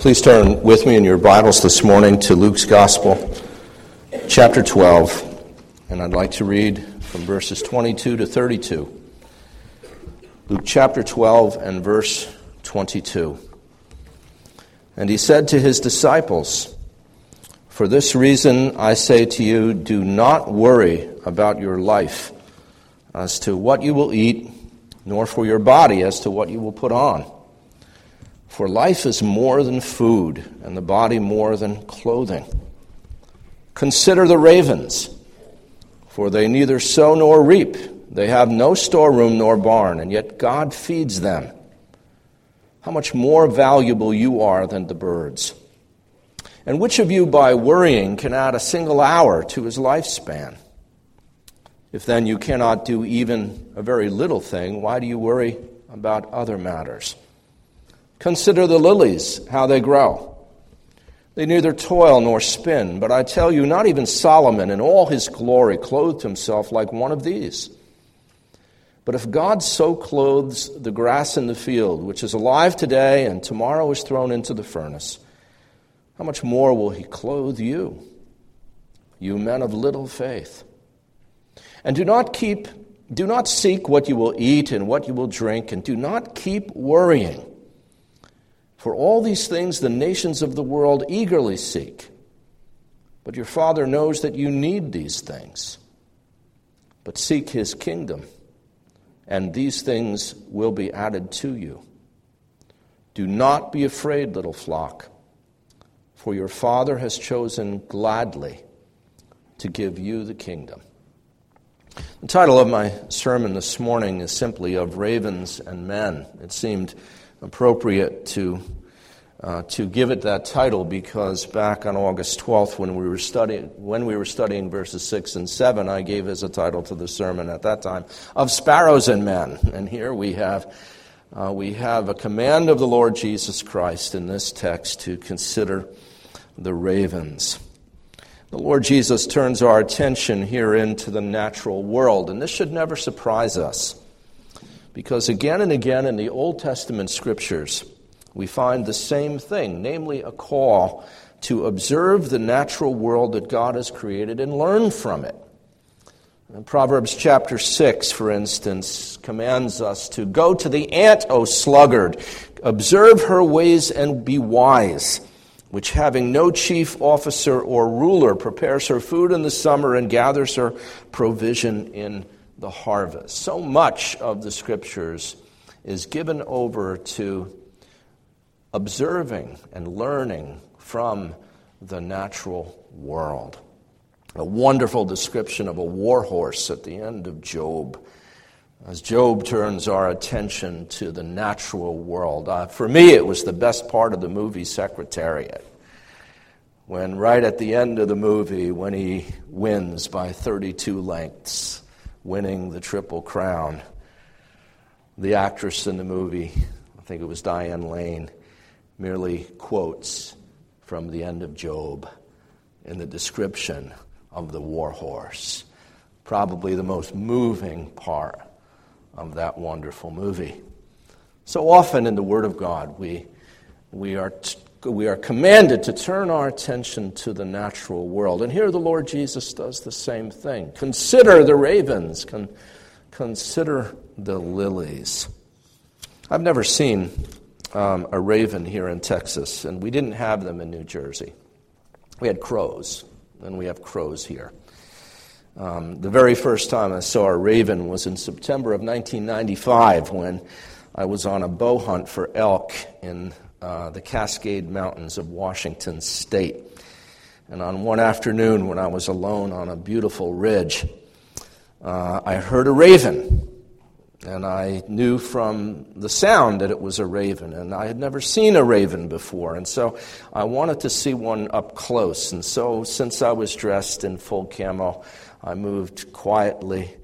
Please turn with me in your Bibles this morning to Luke's Gospel, chapter 12, and I'd like to read from verses 22 to 32. Luke chapter 12 and verse 22. And he said to his disciples, "For this reason I say to you, do not worry about your life as to what you will eat, nor for your body as to what you will put on. For life is more than food, and the body more than clothing. Consider the ravens, for they neither sow nor reap. They have no storeroom nor barn, and yet God feeds them. How much more valuable you are than the birds. And which of you by worrying can add a single hour to his lifespan? If then you cannot do even a very little thing, why do you worry about other matters? Consider the lilies, how they grow. They neither toil nor spin, but I tell you, not even Solomon in all his glory clothed himself like one of these. But if God so clothes the grass in the field, which is alive today and tomorrow is thrown into the furnace, how much more will he clothe you, you men of little faith? And do not seek what you will eat and what you will drink, and do not keep worrying. For all these things the nations of the world eagerly seek. But your Father knows that you need these things. But seek his kingdom, and these things will be added to you. Do not be afraid, little flock, for your Father has chosen gladly to give you the kingdom." The title of my sermon this morning is simply "Of Ravens and Men." It seemed appropriate to give it that title because back on August 12th when we were studying verses 6 and 7, I gave as a title to the sermon at that time, "Of Sparrows and Men." And here we have a command of the Lord Jesus Christ in this text to consider the ravens. The Lord Jesus turns our attention here into the natural world, and this should never surprise us. Because again and again in the Old Testament scriptures, we find the same thing, namely a call to observe the natural world that God has created and learn from it. And Proverbs chapter 6, for instance, commands us to go to the ant, O sluggard, observe her ways and be wise, which having no chief officer or ruler prepares her food in the summer and gathers her provision in the harvest. So much of the scriptures is given over to observing and learning from the natural world. A wonderful description of a war horse at the end of Job, as Job turns our attention to the natural world. For me, it was the best part of the movie Secretariat, when right at the end of the movie, when he wins by 32 lengths, winning the Triple Crown, the actress in the movie, I think it was Diane Lane, merely quotes from the end of Job in the description of the war horse. Probably the most moving part of that wonderful movie. So often in the Word of God, we are commanded to turn our attention to the natural world. And here the Lord Jesus does the same thing. Consider the ravens. Consider the lilies. I've never seen a raven here in Texas, and we didn't have them in New Jersey. We had crows, and we have crows here. The very first time I saw a raven was in September of 1995 when I was on a bow hunt for elk in the Cascade Mountains of Washington State. And on one afternoon when I was alone on a beautiful ridge, I heard a raven. And I knew from the sound that it was a raven, and I had never seen a raven before. And so I wanted to see one up close. And so since I was dressed in full camo, I moved quietly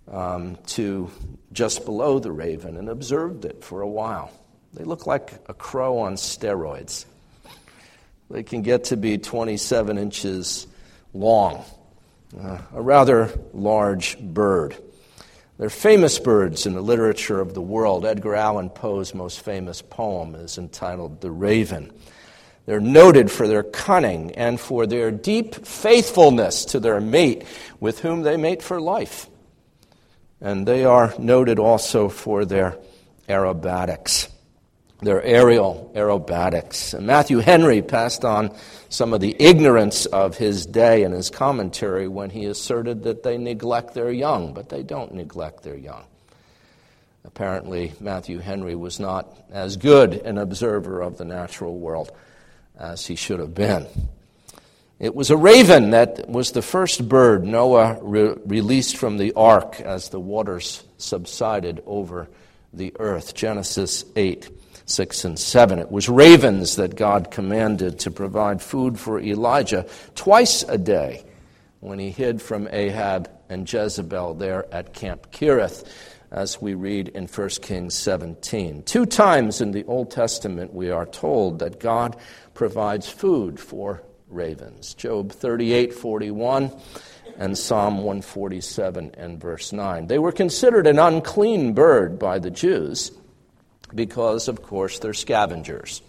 to just below the raven and observed it for a while. They look like a crow on steroids. They can get to be 27 inches long, a rather large bird. They're famous birds in the literature of the world. Edgar Allan Poe's most famous poem is entitled "The Raven." They're noted for their cunning and for their deep faithfulness to their mate with whom they mate for life. And they are noted also for their aerobatics, their aerial aerobatics. And Matthew Henry passed on some of the ignorance of his day in his commentary when he asserted that they neglect their young, but they don't neglect their young. Apparently, Matthew Henry was not as good an observer of the natural world as he should have been. It was a raven that was the first bird Noah released from the ark as the waters subsided over the earth. Genesis 8, 6, and 7. It was ravens that God commanded to provide food for Elijah twice a day when he hid from Ahab and Jezebel there at Camp Kirith, as we read in 1 Kings 17. 2 times in the Old Testament we are told that God provides food for ravens. Job 38:41 and Psalm 147 and verse 9. They were considered an unclean bird by the Jews because, of course, they're scavengers.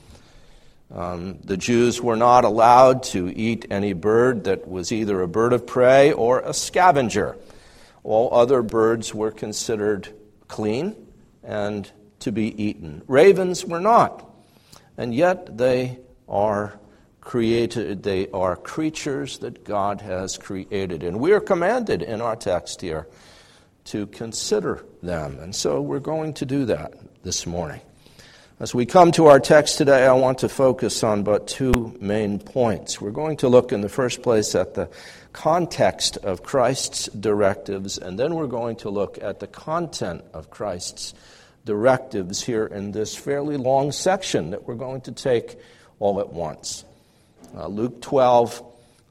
The Jews were not allowed to eat any bird that was either a bird of prey or a scavenger. All other birds were considered clean and to be eaten. Ravens were not, and yet they are created. They are creatures that God has created, and we are commanded in our text here to consider them, and so we're going to do that this morning. As we come to our text today, I want to focus on but 2 main points. We're going to look in the first place at the context of Christ's directives, and then we're going to look at the content of Christ's directives here in this fairly long section that we're going to take all at once. Luke 12,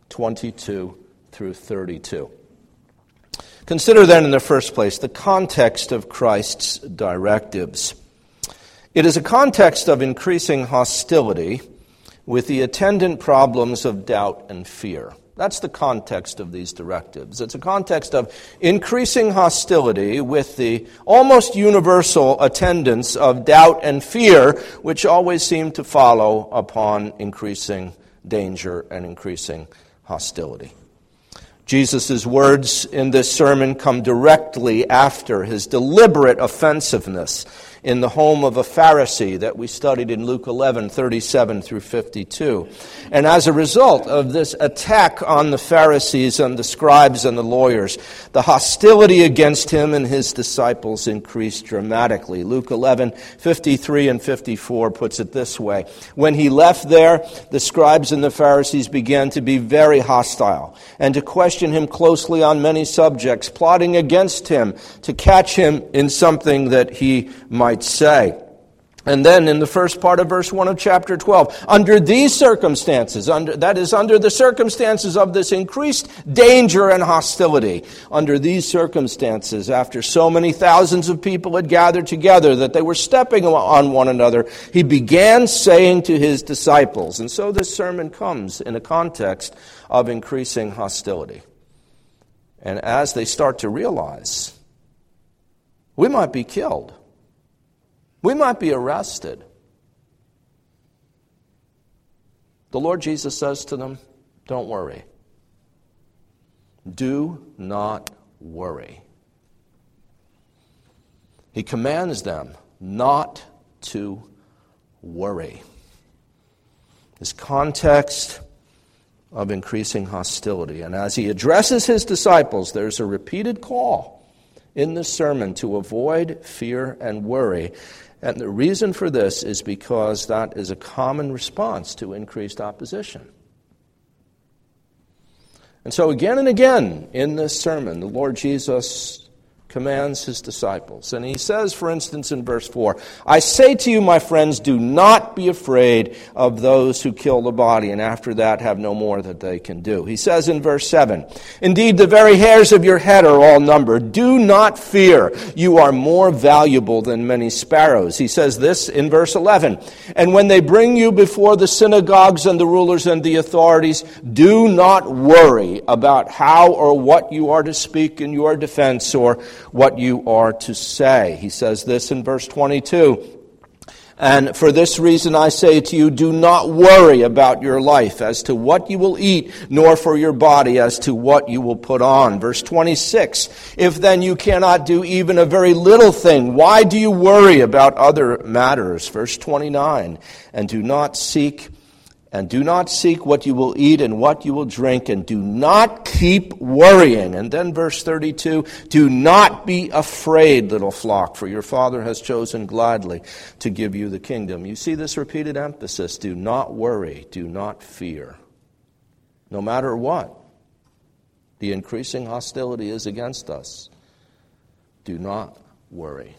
22 through 32. Consider then in the first place the context of Christ's directives. It is a context of increasing hostility with the attendant problems of doubt and fear. That's the context of these directives. It's a context of increasing hostility with the almost universal attendance of doubt and fear, which always seem to follow upon increasing danger and increasing hostility. Jesus' words in this sermon come directly after his deliberate offensiveness in the home of a Pharisee that we studied in Luke 11, 37 through 52. And as a result of this attack on the Pharisees and the scribes and the lawyers, the hostility against him and his disciples increased dramatically. Luke 11, 53 and 54 puts it this way. When he left there, the scribes and the Pharisees began to be very hostile and to question him closely on many subjects, plotting against him to catch him in something that he might say. And then in the first part of verse 1 of chapter 12, under these circumstances, under the circumstances of this increased danger and hostility, under these circumstances, after so many thousands of people had gathered together that they were stepping on one another, he began saying to his disciples, and so this sermon comes in a context of increasing hostility. And as they start to realize, we might be killed. We might be arrested. The Lord Jesus says to them, don't worry. Do not worry. He commands them not to worry. This context of increasing hostility. And as he addresses his disciples, there's a repeated call in this sermon to avoid fear and worry. And the reason for this is because that is a common response to increased opposition. And so again and again in this sermon, the Lord Jesus commands his disciples. And he says, for instance, in verse 4, I say to you, my friends, do not be afraid of those who kill the body, and after that have no more that they can do. He says in verse 7, indeed, the very hairs of your head are all numbered. Do not fear. You are more valuable than many sparrows. He says this in verse 11, and when they bring you before the synagogues and the rulers and the authorities, do not worry about how or what you are to speak in your defense or what you are to say. He says this in verse 22. And for this reason I say to you, do not worry about your life as to what you will eat, nor for your body as to what you will put on. Verse 26, if then you cannot do even a very little thing, why do you worry about other matters? Verse 29, and do not seek what you will eat and what you will drink, and do not keep worrying. And then verse 32, do not be afraid, little flock, for your Father has chosen gladly to give you the kingdom. You see this repeated emphasis, do not worry, do not fear. No matter what the increasing hostility is against us, do not worry.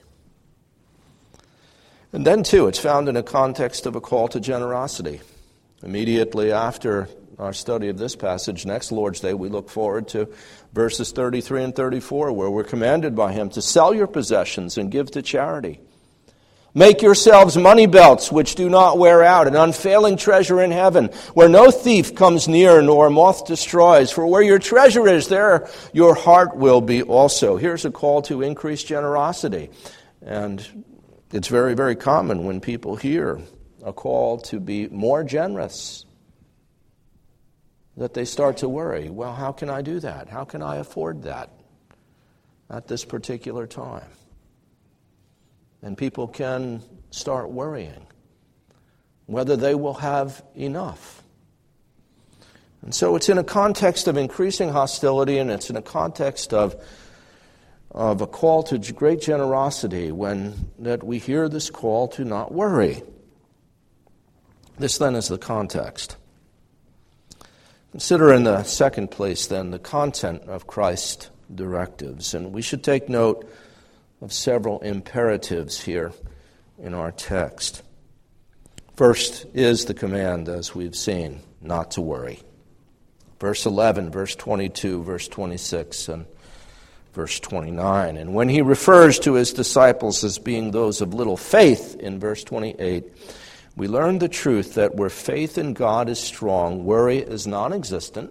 And then, too, it's found in a context of a call to generosity. Immediately after our study of this passage, next Lord's Day, we look forward to verses 33 and 34, where we're commanded by him to sell your possessions and give to charity. Make yourselves money belts which do not wear out, an unfailing treasure in heaven, where no thief comes near nor moth destroys. For where your treasure is, there your heart will be also. Here's a call to increased generosity. And it's very, very common when people hear a call to be more generous, that they start to worry, well, how can I do that? How can I afford that at this particular time? And people can start worrying whether they will have enough. And so it's in a context of increasing hostility, and it's in a context of a call to great generosity that we hear this call to not worry. This then is the context. Consider in the second place then the content of Christ's directives. And we should take note of several imperatives here in our text. First is the command, as we've seen, not to worry. Verse 11, verse 22, verse 26, and verse 29. And when he refers to his disciples as being those of little faith in verse 28, we learn the truth that where faith in God is strong, worry is non-existent.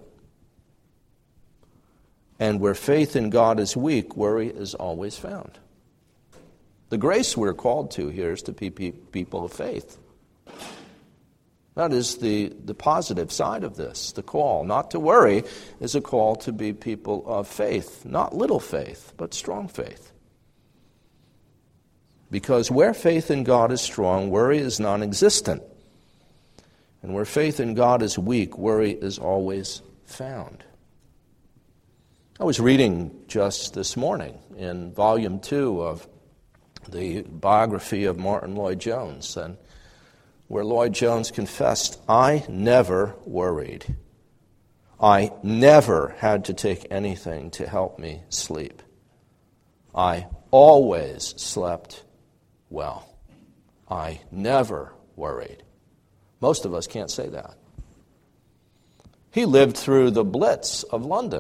And where faith in God is weak, worry is always found. The grace we're called to here is to be people of faith. That is the positive side of this. The call not to worry is a call to be people of faith. Not little faith, but strong faith. Because where faith in God is strong, worry is non-existent. And where faith in God is weak, worry is always found. I was reading just this morning in Volume 2 of the biography of Martin Lloyd-Jones, and where Lloyd-Jones confessed, I never worried. I never had to take anything to help me sleep. I always slept well. I never worried. Most of us can't say that. He lived through the Blitz of London,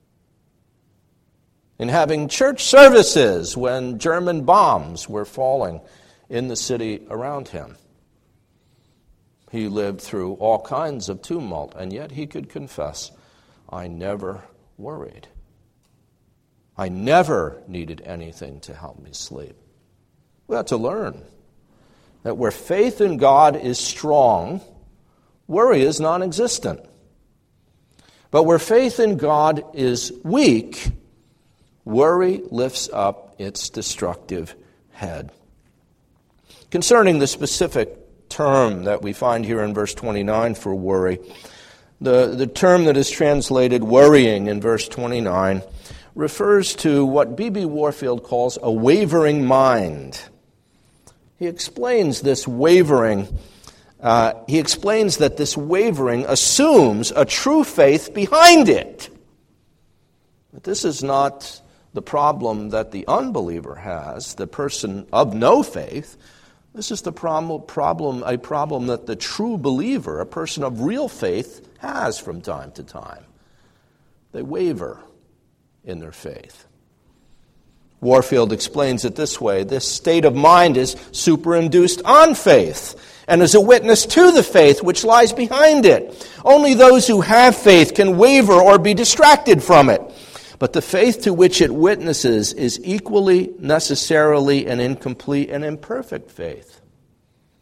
in having church services when German bombs were falling in the city around him. He lived through all kinds of tumult, and yet he could confess, I never worried. I never needed anything to help me sleep. We have to learn that where faith in God is strong, worry is non-existent. But where faith in God is weak, worry lifts up its destructive head. Concerning the specific term that we find here in verse 29 for worry, the term that is translated worrying in verse 29 refers to what B.B. Warfield calls a wavering mind. He explains this wavering. He explains that this wavering assumes a true faith behind it. But this is not the problem that the unbeliever has, the person of no faith. This is the a problem that the true believer, a person of real faith, has from time to time. They waver in their faith. Warfield explains it this way: this state of mind is superinduced on faith and is a witness to the faith which lies behind it. Only those who have faith can waver or be distracted from it. But the faith to which it witnesses is equally necessarily an incomplete and imperfect faith.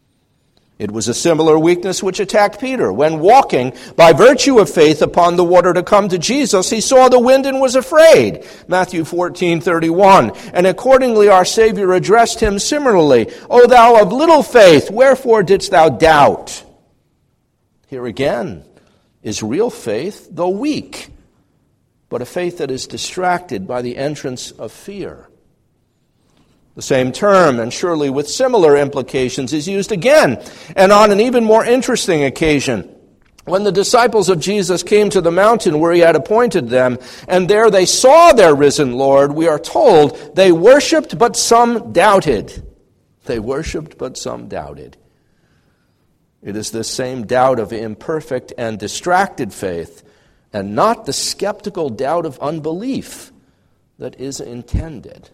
It was a similar weakness which attacked Peter. When walking by virtue of faith upon the water to come to Jesus, he saw the wind and was afraid. Matthew 14:31. And accordingly our Savior addressed him similarly. O thou of little faith, wherefore didst thou doubt? Here again is real faith, though weak, but a faith that is distracted by the entrance of fear. The same term, and surely with similar implications, is used again, and on an even more interesting occasion. When the disciples of Jesus came to the mountain where he had appointed them, and there they saw their risen Lord, we are told they worshipped, but some doubted. They worshipped, but some doubted. It is this same doubt of imperfect and distracted faith, and not the skeptical doubt of unbelief, that is intended.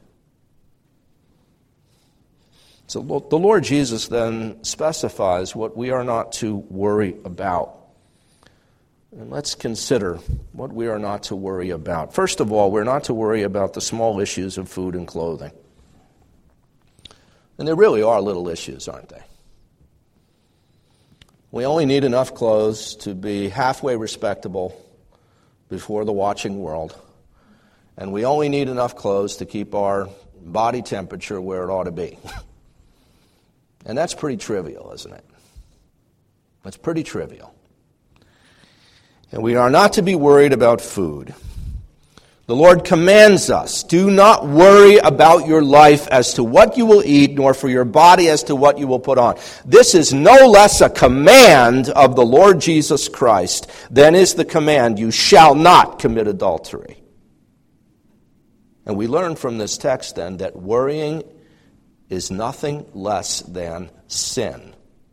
So the Lord Jesus then specifies what we are not to worry about. And let's consider what we are not to worry about. First of all, we're not to worry about the small issues of food and clothing. And they really are little issues, aren't they? We only need enough clothes to be halfway respectable before the watching world. And we only need enough clothes to keep our body temperature where it ought to be. And that's pretty trivial, isn't it? That's pretty trivial. And we are not to be worried about food. The Lord commands us, do not worry about your life as to what you will eat, nor for your body as to what you will put on. This is no less a command of the Lord Jesus Christ than is the command, you shall not commit adultery. And we learn from this text then that worrying is nothing less than sin.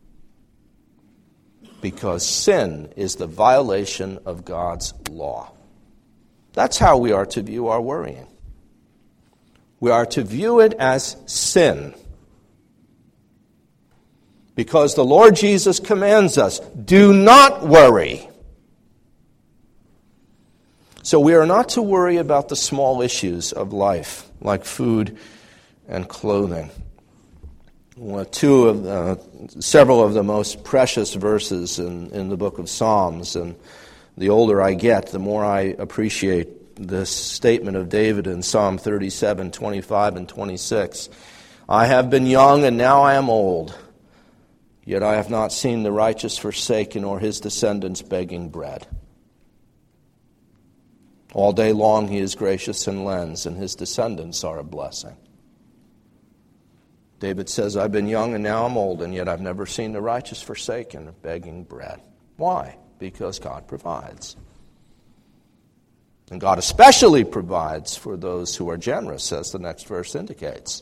Because sin is the violation of God's law. That's how we are to view our worrying. We are to view it as sin. Because the Lord Jesus commands us, do not worry. So we are not to worry about the small issues of life, like food and clothing. Several of the most precious verses in the book of Psalms, and the older I get, the more I appreciate this statement of David in Psalm 37, 25 and 26. I have been young and now I am old, yet I have not seen the righteous forsaken or his descendants begging bread. All day long he is gracious and lends, and his descendants are a blessing. David says, I've been young and now I'm old, and yet I've never seen the righteous forsaken or begging bread. Why? Because God provides. And God especially provides for those who are generous, as the next verse indicates.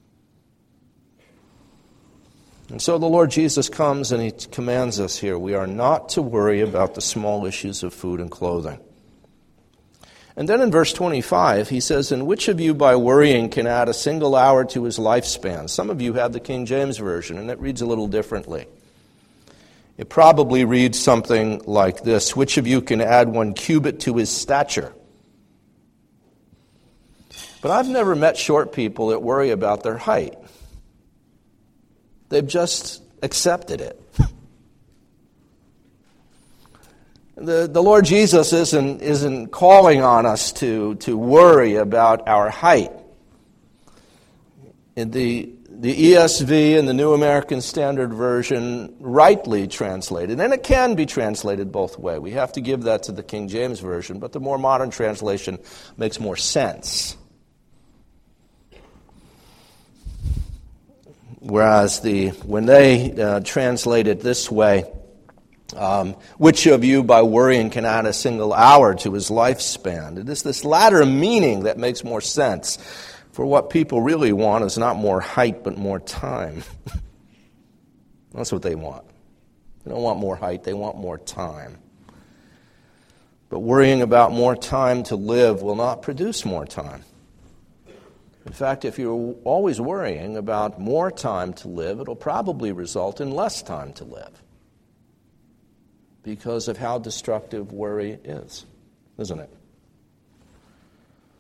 And so the Lord Jesus comes and he commands us here. We are not to worry about the small issues of food and clothing. And then in verse 25, he says, and which of you by worrying can add a single hour to his lifespan? Some of you have the King James Version, and it reads a little differently. It probably reads something like this, which of you can add 1 cubit to his stature? But I've never met short people that worry about their height. They've just accepted it. The Lord Jesus isn't calling on us to worry about our height. In the ESV and the New American Standard Version rightly translated, and it can be translated both ways. We have to give that to the King James Version, but the more modern translation makes more sense. Whereas when they translate it this way, which of you by worrying can add a single hour to his lifespan? It is this latter meaning that makes more sense. For what people really want is not more height, but more time. That's what they want. They don't want more height, they want more time. But worrying about more time to live will not produce more time. In fact, if you're always worrying about more time to live, it'll probably result in less time to live. Because of how destructive worry is, isn't it?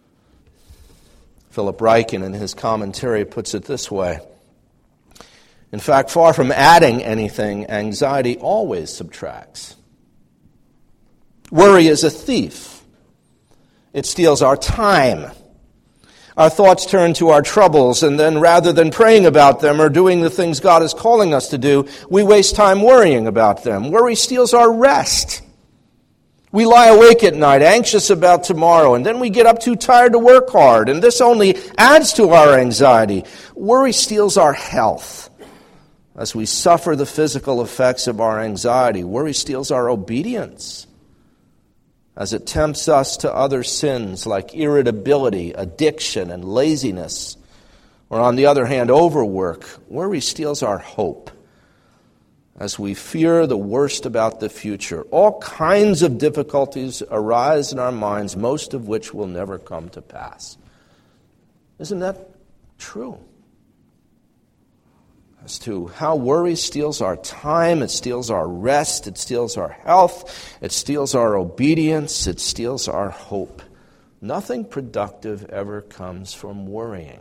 Philip Ryken, in his commentary, puts it this way. In fact, far from adding anything, anxiety always subtracts. Worry is a thief. It steals our time. Our thoughts turn to our troubles, and then rather than praying about them or doing the things God is calling us to do, we waste time worrying about them. Worry steals our rest. We lie awake at night, anxious about tomorrow, and then we get up too tired to work hard, and this only adds to our anxiety. Worry steals our health. As we suffer the physical effects of our anxiety, worry steals our obedience. As it tempts us to other sins like irritability, addiction, and laziness, or on the other hand, overwork, worry steals our hope. As we fear the worst about the future, all kinds of difficulties arise in our minds, most of which will never come to pass. Isn't that true? As to how worry steals our time, it steals our rest, it steals our health, it steals our obedience, it steals our hope. Nothing productive ever comes from worrying.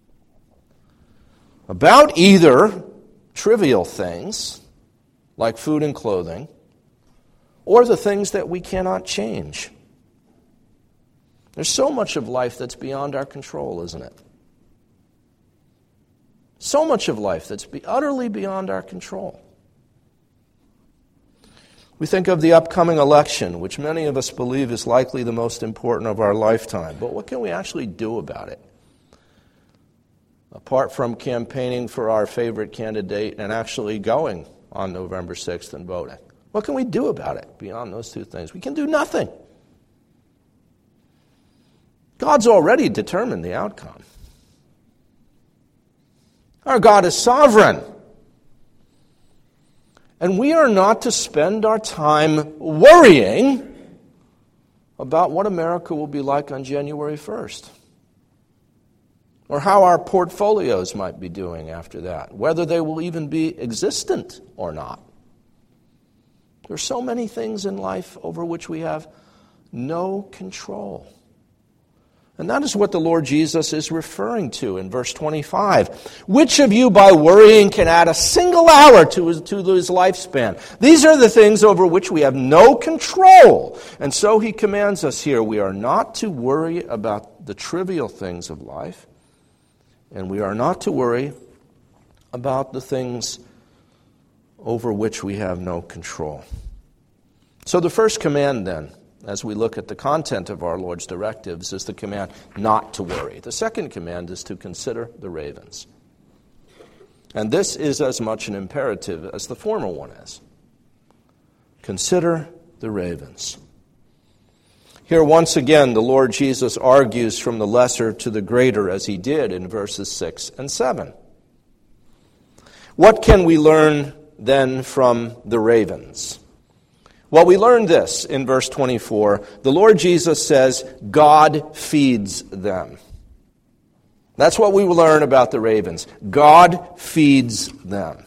About either trivial things, like food and clothing, or the things that we cannot change. There's so much of life that's beyond our control, isn't it? So much of life that's utterly beyond our control. We think of the upcoming election, which many of us believe is likely the most important of our lifetime. But what can we actually do about it? Apart from campaigning for our favorite candidate and actually going on November 6th and voting. What can we do about it beyond those two things? We can do nothing. God's already determined the outcome. Our God is sovereign. And we are not to spend our time worrying about what America will be like on January 1st. Or how our portfolios might be doing after that. Whether they will even be existent or not. There are so many things in life over which we have no control. And that is what the Lord Jesus is referring to in verse 25. Which of you by worrying can add a single hour to his lifespan? These are the things over which we have no control. And so he commands us here, we are not to worry about the trivial things of life. And we are not to worry about the things over which we have no control. So the first command then, as we look at the content of our Lord's directives, is the command not to worry. The second command is to consider the ravens. And this is as much an imperative as the former one is. Consider the ravens. Here once again the Lord Jesus argues from the lesser to the greater as he did in verses 6 and 7. What can we learn then from the ravens? Well, we learn this in verse 24. The Lord Jesus says, God feeds them. That's what we will learn about the ravens. God feeds them.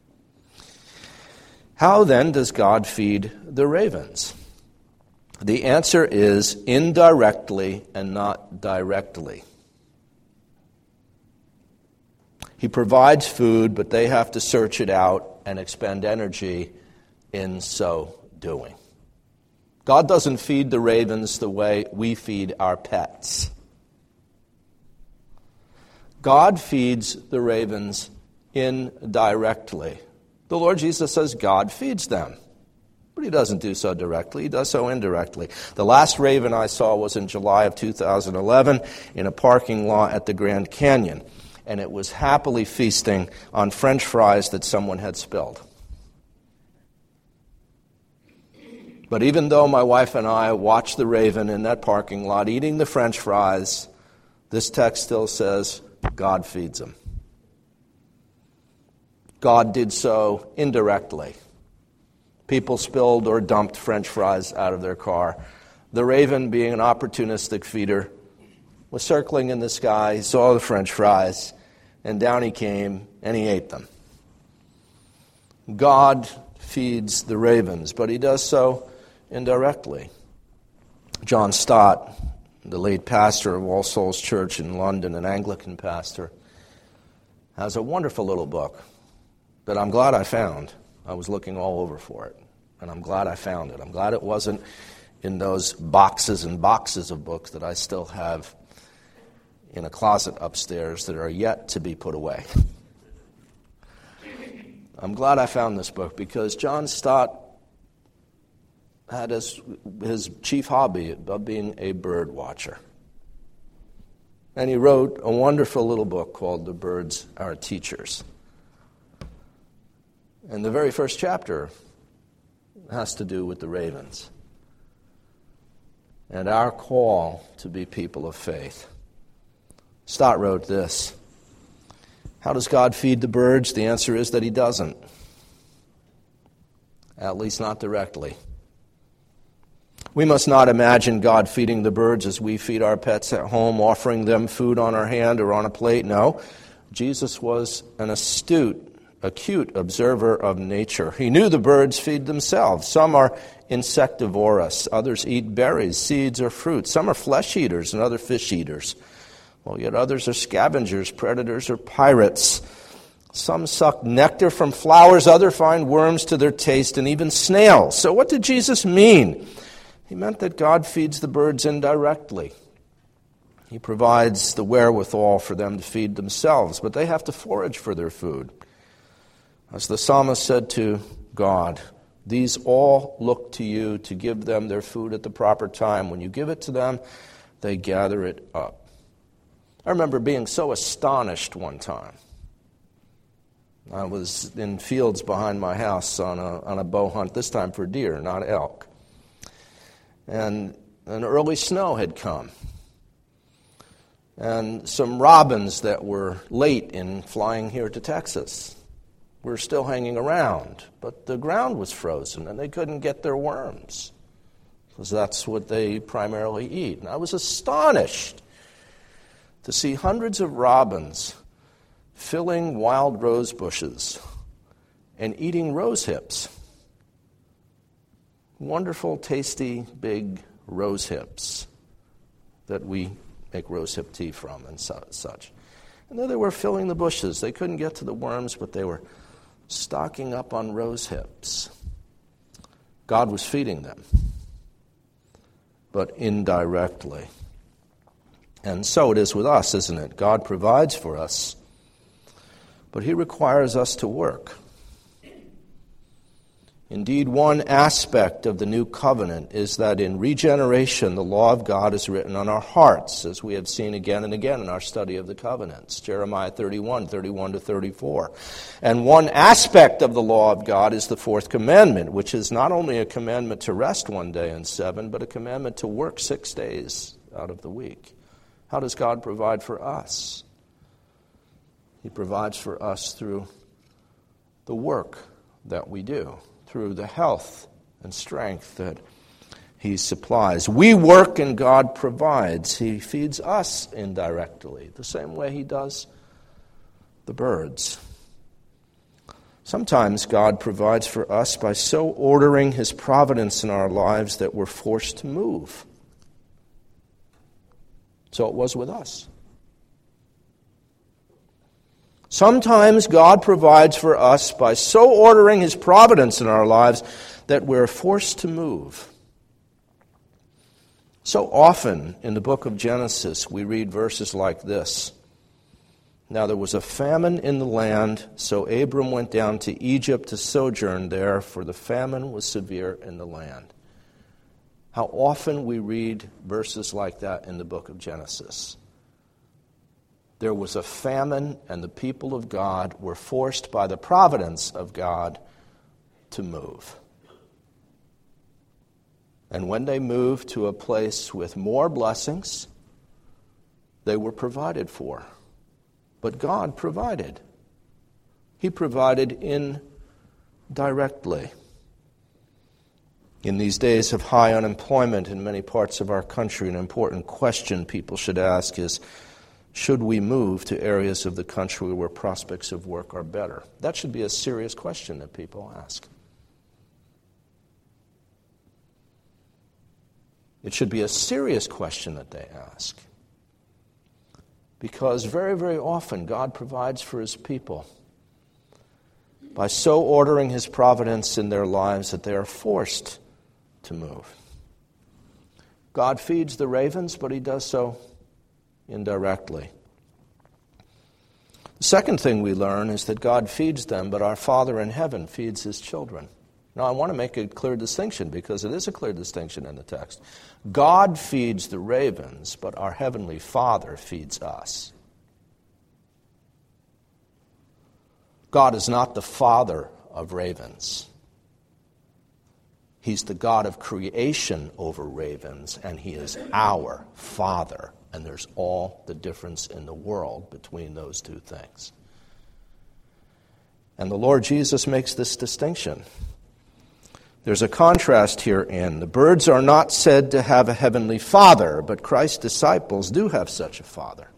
How then does God feed the ravens? The answer is indirectly and not directly. He provides food, but they have to search it out and expend energy in so doing. God doesn't feed the ravens the way we feed our pets. God feeds the ravens indirectly. The Lord Jesus says God feeds them. But he doesn't do so directly. He does so indirectly. The last raven I saw was in July of 2011 in a parking lot at the Grand Canyon. And it was happily feasting on French fries that someone had spilled. But even though my wife and I watched the raven in that parking lot eating the French fries, this text still says God feeds them. God did so indirectly. People spilled or dumped French fries out of their car. The raven, being an opportunistic feeder, was circling in the sky. He saw the French fries, and down he came, and he ate them. God feeds the ravens, but he does so indirectly. John Stott, the late pastor of All Souls Church in London, an Anglican pastor, has a wonderful little book that I'm glad I found. I was looking all over for it, and I'm glad I found it. I'm glad it wasn't in those boxes and boxes of books that I still have in a closet upstairs that are yet to be put away. I'm glad I found this book because John Stott had his chief hobby of being a bird watcher. And he wrote a wonderful little book called The Birds Are Teachers. And the very first chapter has to do with the ravens and our call to be people of faith. Stott wrote this: how does God feed the birds? The answer is that he doesn't. At least not directly. We must not imagine God feeding the birds as we feed our pets at home, offering them food on our hand or on a plate. No, Jesus was an acute observer of nature. He knew the birds feed themselves. Some are insectivorous. Others eat berries, seeds, or fruit. Some are flesh eaters and other fish eaters. While yet others are scavengers, predators, or pirates. Some suck nectar from flowers. Others find worms to their taste, and even snails. So what did Jesus mean? He meant that God feeds the birds indirectly. He provides the wherewithal for them to feed themselves, but they have to forage for their food. As the psalmist said to God, these all look to you to give them their food at the proper time. When you give it to them, they gather it up. I remember being so astonished one time. I was in fields behind my house on a bow hunt, this time for deer, not elk. And an early snow had come. And some robins that were late in flying here to Texas were still hanging around. But the ground was frozen and they couldn't get their worms, because that's what they primarily eat. And I was astonished to see hundreds of robins filling wild rose bushes and eating rose hips. Wonderful, tasty, big rose hips that we make rose hip tea from and such. And there they were filling the bushes. They couldn't get to the worms, but they were stocking up on rose hips. God was feeding them, but indirectly. And so it is with us, isn't it? God provides for us, but he requires us to work. Indeed, one aspect of the new covenant is that in regeneration, the law of God is written on our hearts, as we have seen again and again in our study of the covenants, Jeremiah 31 to 34. And one aspect of the law of God is the fourth commandment, which is not only a commandment to rest one day in seven, but a commandment to work 6 days out of the week. How does God provide for us? He provides for us through the work that we do, through the health and strength that he supplies. We work and God provides. He feeds us indirectly, the same way he does the birds. Sometimes God provides for us by so ordering his providence in our lives that we're forced to move. So it was with us. Sometimes God provides for us by so ordering his providence in our lives that we're forced to move. So often in the book of Genesis, we read verses like this. Now there was a famine in the land, so Abram went down to Egypt to sojourn there, for the famine was severe in the land. How often we read verses like that in the book of Genesis. There was a famine, and the people of God were forced by the providence of God to move. And when they moved to a place with more blessings, they were provided for. But God provided. He provided indirectly. In these days of high unemployment in many parts of our country, an important question people should ask is, should we move to areas of the country where prospects of work are better? That should be a serious question that people ask. It should be a serious question that they ask. Because very, very often God provides for his people by so ordering his providence in their lives that they are forced to move. God feeds the ravens, but he does so indirectly. The second thing we learn is that God feeds them, but our Father in heaven feeds his children. Now, I want to make a clear distinction because it is a clear distinction in the text. God feeds the ravens, but our heavenly Father feeds us. God is not the father of ravens. He's the God of creation over ravens, and he is our Father. And there's all the difference in the world between those two things. And the Lord Jesus makes this distinction. There's a contrast herein. The birds are not said to have a heavenly Father, but Christ's disciples do have such a Father.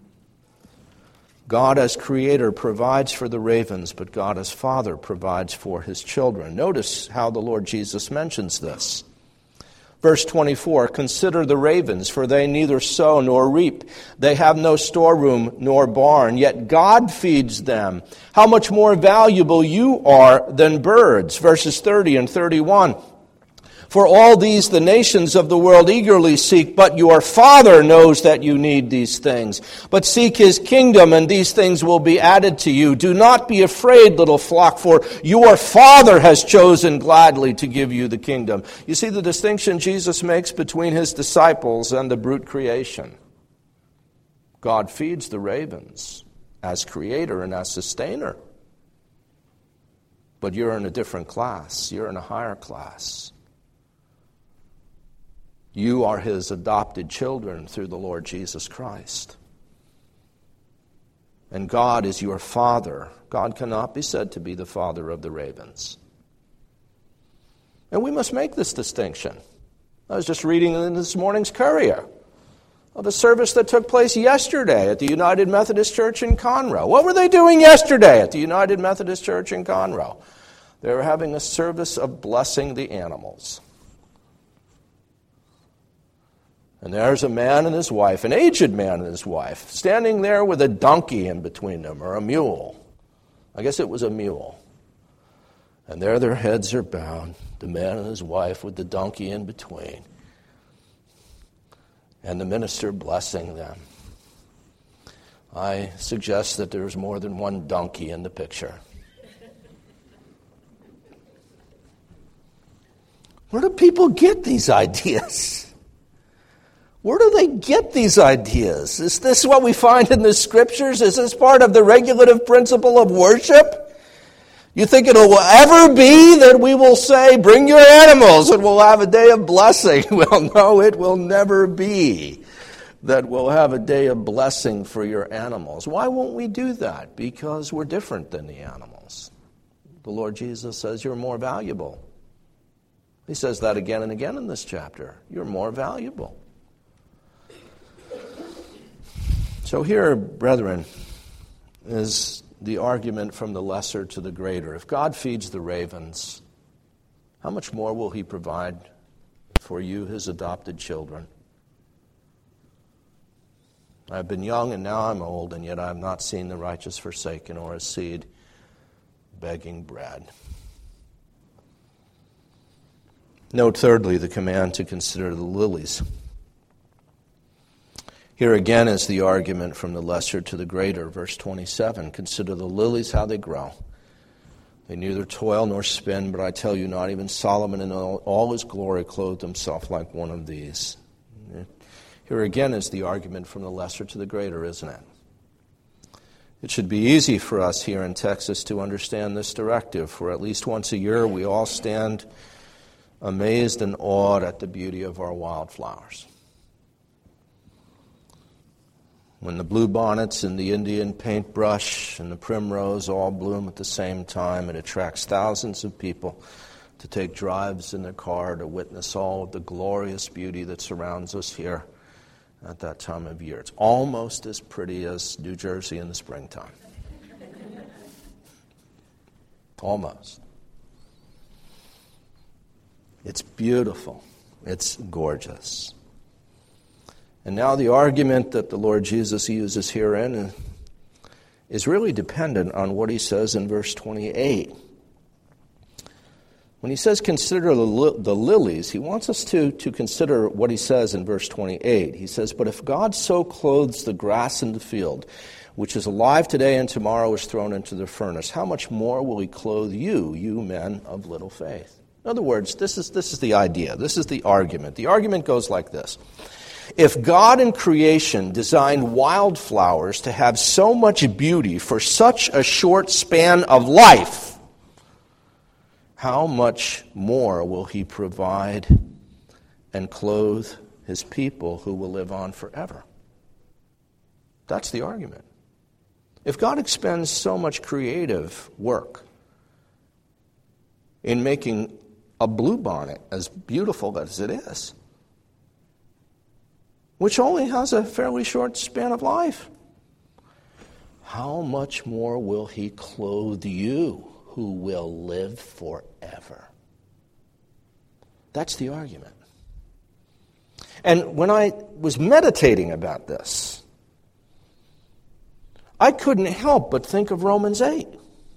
God as Creator provides for the ravens, but God as Father provides for his children. Notice how the Lord Jesus mentions this. Verse 24, consider the ravens, for they neither sow nor reap. They have no storeroom nor barn, yet God feeds them. How much more valuable you are than birds. Verses 30 and 31. For all these the nations of the world eagerly seek, but your Father knows that you need these things. But seek his kingdom, and these things will be added to you. Do not be afraid, little flock, for your Father has chosen gladly to give you the kingdom. You see the distinction Jesus makes between his disciples and the brute creation. God feeds the ravens as creator and as sustainer. But you're in a different class. You're in a higher class. You are his adopted children through the Lord Jesus Christ. And God is your Father. God cannot be said to be the father of the ravens. And we must make this distinction. I was just reading in this morning's Courier of a service that took place yesterday at the United Methodist Church in Conroe. What were they doing yesterday at the United Methodist Church in Conroe? They were having a service of blessing the animals. And there's a man and his wife, an aged man and his wife, standing there with a donkey in between them, or a mule. I guess it was a mule. And there their heads are bowed, the man and his wife with the donkey in between. And the minister blessing them. I suggest that there's more than one donkey in the picture. Where do people get these ideas? Where do they get these ideas? Is this what we find in the Scriptures? Is this part of the regulative principle of worship? You think it will ever be that we will say, bring your animals and we'll have a day of blessing? Well, no, it will never be that we'll have a day of blessing for your animals. Why won't we do that? Because we're different than the animals. The Lord Jesus says you're more valuable. He says that again and again in this chapter. You're more valuable. So here, brethren, is the argument from the lesser to the greater. If God feeds the ravens, how much more will he provide for you, his adopted children? I've been young and now I'm old, and yet I have not seen the righteous forsaken or his seed begging bread. Note thirdly the command to consider the lilies. Here again is the argument from the lesser to the greater. Verse 27, consider the lilies, how they grow. They neither toil nor spin, but I tell you, not even Solomon in all his glory clothed himself like one of these. Here again is the argument from the lesser to the greater, isn't it? It should be easy for us here in Texas to understand this directive, for at least once a year we all stand amazed and awed at the beauty of our wildflowers. When the bluebonnets and the Indian paintbrush and the primrose all bloom at the same time, it attracts thousands of people to take drives in their car to witness all of the glorious beauty that surrounds us here at that time of year. It's almost as pretty as New Jersey in the springtime. Almost. It's beautiful. It's gorgeous. And now the argument that the Lord Jesus uses herein is really dependent on what he says in verse 28. When he says consider the lilies, he wants us to consider what he says in verse 28. He says, but if God so clothes the grass in the field, which is alive today and tomorrow is thrown into the furnace, how much more will he clothe you, you men of little faith? In other words, this is the idea. This is the argument. The argument goes like this. If God in creation designed wildflowers to have so much beauty for such a short span of life, how much more will he provide and clothe his people who will live on forever? That's the argument. If God expends so much creative work in making a bluebonnet as beautiful as it is, which only has a fairly short span of life, how much more will he clothe you who will live forever? That's the argument. And when I was meditating about this, I couldn't help but think of Romans 8.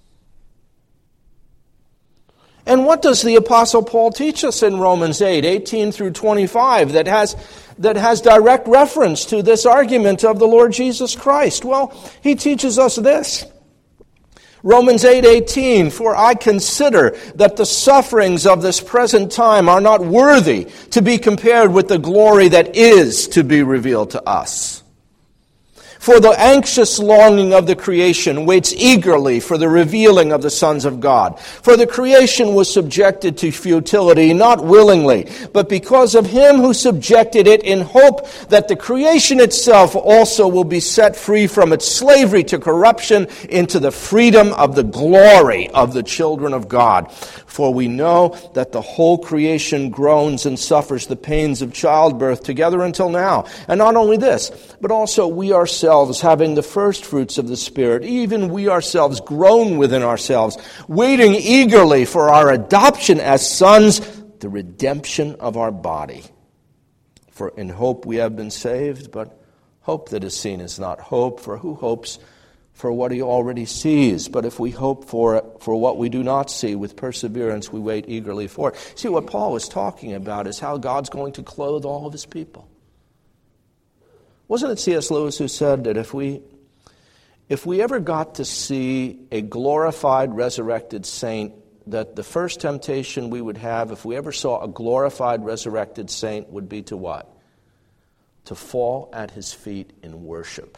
And what does the Apostle Paul teach us in Romans 8, 18 through 25, that has direct reference to this argument of the Lord Jesus Christ? Well, he teaches us this. Romans 8:18, for I consider that the sufferings of this present time are not worthy to be compared with the glory that is to be revealed to us. For the anxious longing of the creation waits eagerly for the revealing of the sons of God. For the creation was subjected to futility, not willingly, but because of him who subjected it, in hope that the creation itself also will be set free from its slavery to corruption into the freedom of the glory of the children of God. For we know that the whole creation groans and suffers the pains of childbirth together until now. And not only this, but also we ourselves, having the first fruits of the Spirit, even we ourselves groan within ourselves, waiting eagerly for our adoption as sons, the redemption of our body. For in hope we have been saved, but hope that is seen is not hope, for who hopes for what he already sees? But if we hope for what we do not see, with perseverance we wait eagerly for it. See, what Paul is talking about is how God's going to clothe all of his people. Wasn't it C.S. Lewis who said that if we ever got to see a glorified, resurrected saint, that the first temptation we would have, if we ever saw a glorified, resurrected saint, would be to what? To fall at his feet in worship.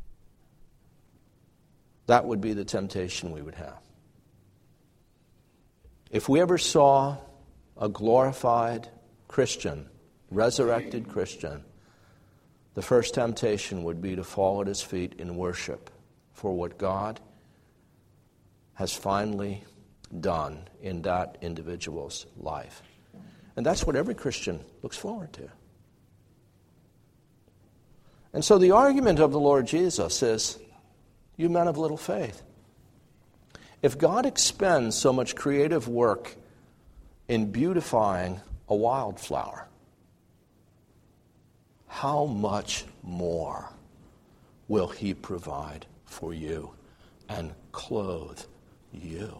That would be the temptation we would have. If we ever saw a glorified Christian, resurrected Christian, the first temptation would be to fall at his feet in worship for what God has finally done in that individual's life. And that's what every Christian looks forward to. And so the argument of the Lord Jesus is, you men of little faith, if God expends so much creative work in beautifying a wildflower, how much more will he provide for you and clothe you?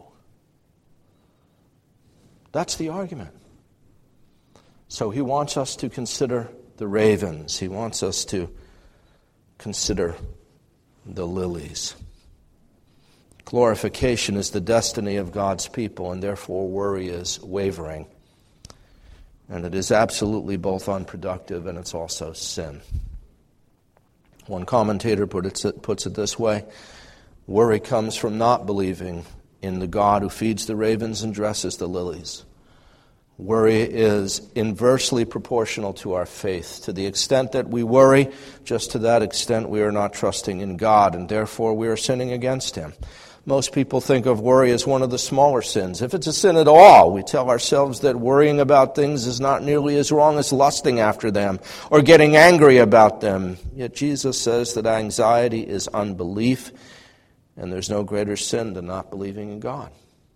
That's the argument. So he wants us to consider the ravens. He wants us to consider the lilies. Glorification is the destiny of God's people, and therefore worry is wavering. And it is absolutely both unproductive and it's also sin. One commentator puts it this way: worry comes from not believing in the God who feeds the ravens and dresses the lilies. Worry is inversely proportional to our faith. To the extent that we worry, just to that extent we are not trusting in God, and therefore we are sinning against him. Most people think of worry as one of the smaller sins. If it's a sin at all, we tell ourselves that worrying about things is not nearly as wrong as lusting after them or getting angry about them. Yet Jesus says that anxiety is unbelief, and there's no greater sin than not believing in God.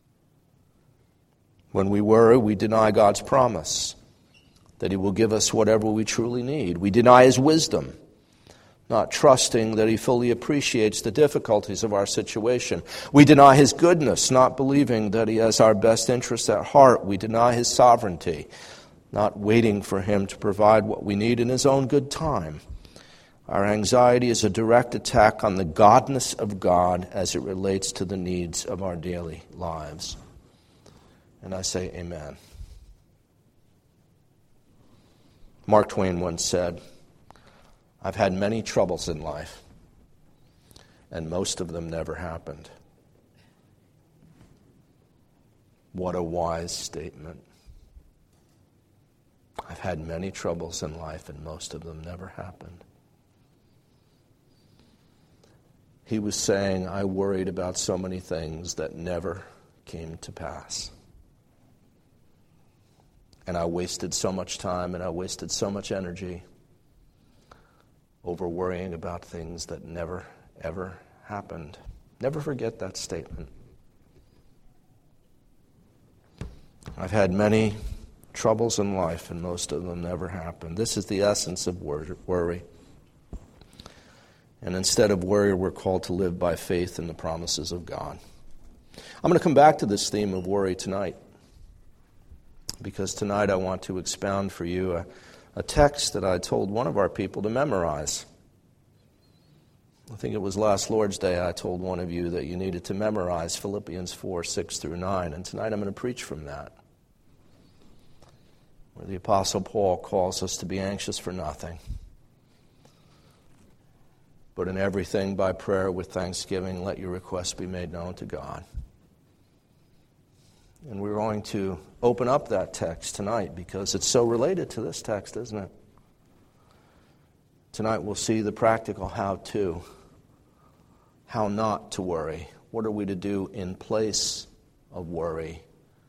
When we worry, we deny God's promise that he will give us whatever we truly need. We deny his wisdom not trusting that he fully appreciates the difficulties of our situation. We deny his goodness, not believing that he has our best interests at heart. We deny his sovereignty, not waiting for him to provide what we need in his own good time. Our anxiety is a direct attack on the godness of God as it relates to the needs of our daily lives. And I say amen. Mark Twain once said, "I've had many troubles in life, and most of them never happened." What a wise statement. I've had many troubles in life, and most of them never happened. He was saying, I worried about so many things that never came to pass. And I wasted so much time and I wasted so much energy over worrying about things that never, ever happened. Never forget that statement. I've had many troubles in life, and most of them never happened. This is the essence of worry. And instead of worry, we're called to live by faith in the promises of God. I'm going to come back to this theme of worry tonight, because tonight I want to expound for you a text that I told one of our people to memorize. I think it was last Lord's Day I told one of you that you needed to memorize Philippians 4, 6 through 9, and tonight I'm going to preach from that, where the Apostle Paul calls us to be anxious for nothing, but in everything by prayer with thanksgiving let your requests be made known to God. And we're going to open up that text tonight because it's so related to this text, isn't it? Tonight we'll see the practical how-to, how not to worry. What are we to do in place of worry?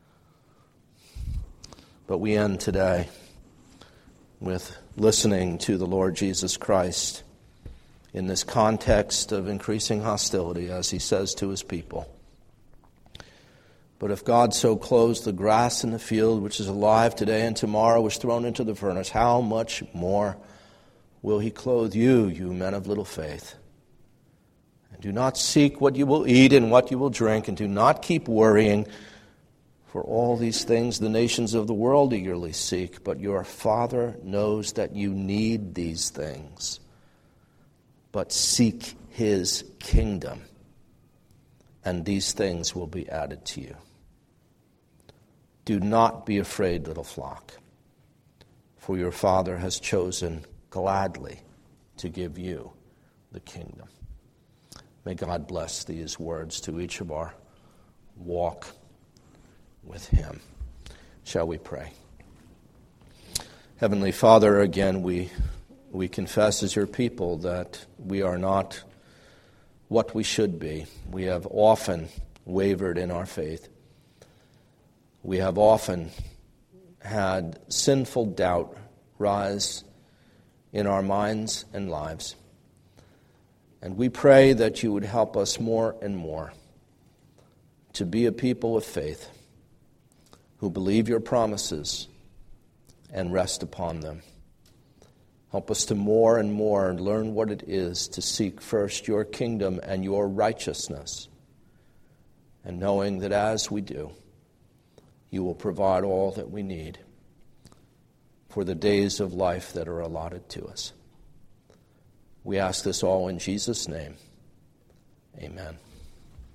But we end today with listening to the Lord Jesus Christ in this context of increasing hostility, as he says to his people. But if God so clothes the grass in the field, which is alive today and tomorrow is thrown into the furnace, how much more will he clothe you, you men of little faith? And do not seek what you will eat and what you will drink, and do not keep worrying, for all these things the nations of the world eagerly seek, but your Father knows that you need these things. But seek his kingdom, and these things will be added to you. Do not be afraid, little flock, for your Father has chosen gladly to give you the kingdom. May God bless these words to each of our walk with him. Shall we pray? Heavenly Father, again we confess as your people that we are not what we should be. We have often wavered in our faith. We have often had sinful doubt rise in our minds and lives. And we pray that you would help us more and more to be a people of faith who believe your promises and rest upon them. Help us to more and more learn what it is to seek first your kingdom and your righteousness, and knowing that as we do, you will provide all that we need for the days of life that are allotted to us. We ask this all in Jesus' name. Amen.